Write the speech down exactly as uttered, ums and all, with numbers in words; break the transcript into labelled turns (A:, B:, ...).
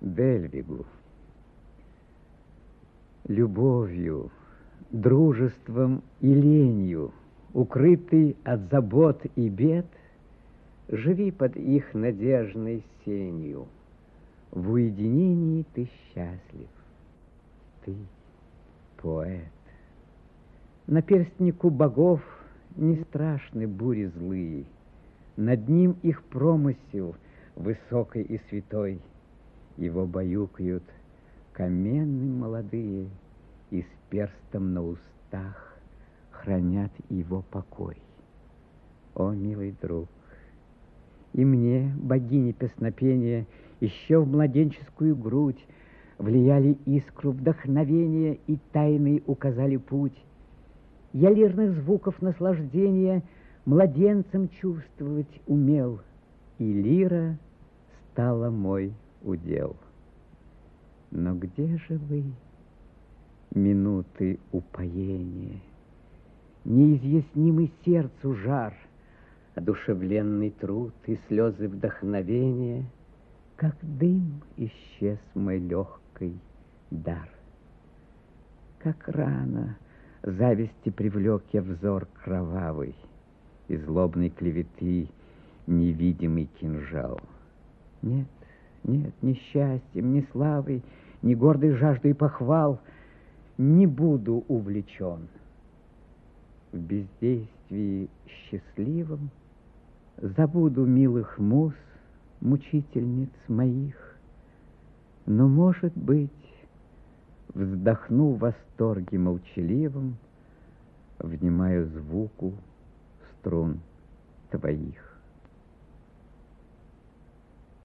A: Дельвигу. Любовью, дружеством и ленью, укрытый от забот и бед, живи под их надежной сенью. В уединении ты счастлив, ты поэт. Наперстнику богов не страшны бури злые, над ним их промысел высокий и святой. Его баюкают каменны молодые, и с перстом на устах хранят его покой. О, милый друг, и мне, богини песнопения, еще в младенческую грудь влияли искру вдохновения и тайный указали путь. Я лирных звуков наслаждения младенцем чувствовать умел, и лира стала мой удел. Но где же вы, минуты упоения, неизъяснимый сердцу жар, одушевленный труд и слезы вдохновения, как дым исчез мой легкий дар. Как рано зависти привлек я взор кровавый, и злобной клеветы невидимый кинжал. Нет, нет, ни счастьем, ни славой, ни гордой жаждой похвал не буду увлечен. В бездействии счастливом забуду милых муз, мучительниц моих, но, может быть, вздохну в восторге молчаливом, внимаю звуку струн твоих.